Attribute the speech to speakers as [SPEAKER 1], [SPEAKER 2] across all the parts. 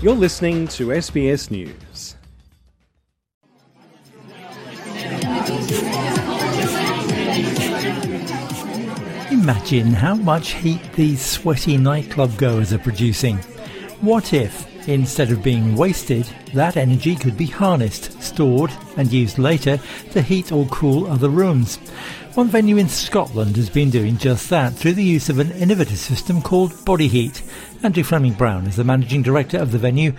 [SPEAKER 1] You're listening to SBS News.
[SPEAKER 2] Imagine how much heat these sweaty nightclub goers are producing. What if, instead of being wasted, that energy could be harnessed, stored and used later to heat or cool other rooms? One venue in Scotland has been doing just that through the use of an innovative system called Body Heat. Andrew Fleming-Brown is the managing director of the venue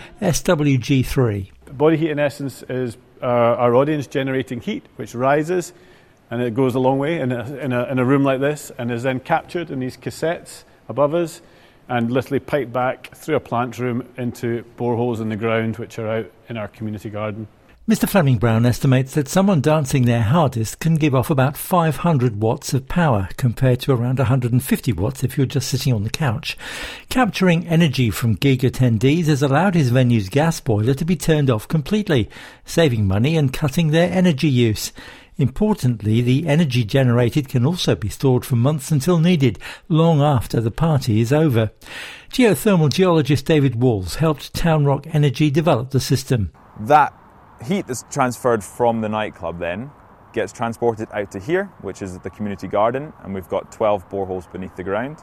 [SPEAKER 2] SWG3.
[SPEAKER 3] Body Heat in essence is our audience generating heat, which rises and it goes a long way in a room like this and is then captured in these cassettes above us and literally piped back through a plant room into boreholes in the ground which are out in our community garden.
[SPEAKER 2] Mr Fleming-Brown estimates that someone dancing their hardest can give off about 500 watts of power compared to around 150 watts if you're just sitting on the couch. Capturing energy from gig attendees has allowed his venue's gas boiler to be turned off completely, saving money and cutting their energy use. Importantly, the energy generated can also be stored for months until needed, long after the party is over. Geothermal geologist David Walls helped Town Rock Energy develop the system.
[SPEAKER 4] That heat that's transferred from the nightclub then gets transported out to here, which is the community garden, and we've got 12 boreholes beneath the ground.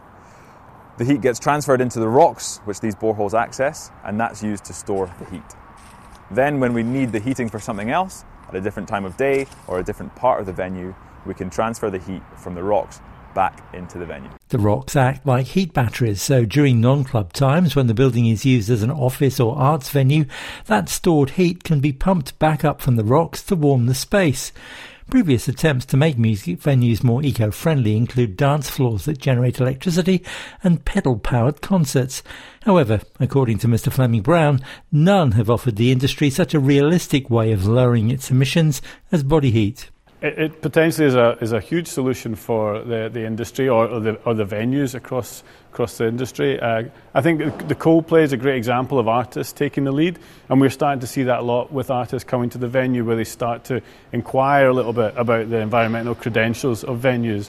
[SPEAKER 4] The heat gets transferred into the rocks, which these boreholes access, and that's used to store the heat. Then when we need the heating for something else, at a different time of day or a different part of the venue, we can transfer the heat from the rocks back into the venue.
[SPEAKER 2] The rocks act like heat batteries, so during non-club times when the building is used as an office or arts venue, that stored heat can be pumped back up from the rocks to warm the space. Previous attempts to make music venues more eco-friendly include dance floors that generate electricity and pedal-powered concerts. However, according to Mr Fleming-Brown, none have offered the industry such a realistic way of lowering its emissions as Body Heat.
[SPEAKER 3] It potentially is a huge solution for the industry or the venues across the industry. I think the Coldplay is a great example of artists taking the lead, and we're starting to see that a lot with artists coming to the venue where they start to inquire a little bit about the environmental credentials of venues.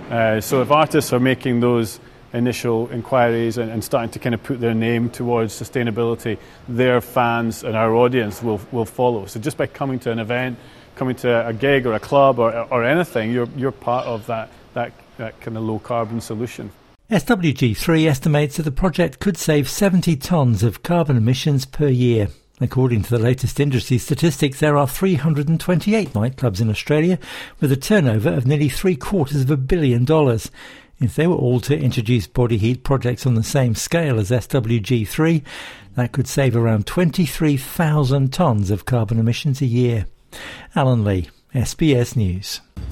[SPEAKER 3] So if artists are making those initial inquiries and starting to kind of put their name towards sustainability, their fans and our audience will follow. So just by coming to an event, coming to a gig or a club or anything, you're part of that kind of low carbon solution.
[SPEAKER 2] SWG3 estimates that the project could save 70 tonnes of carbon emissions per year. According to the latest industry statistics, there are 328 nightclubs in Australia with a turnover of nearly $750 million. If they were all to introduce body heat projects on the same scale as SWG3, that could save around 23,000 tonnes of carbon emissions a year. Alan Lee, SBS News.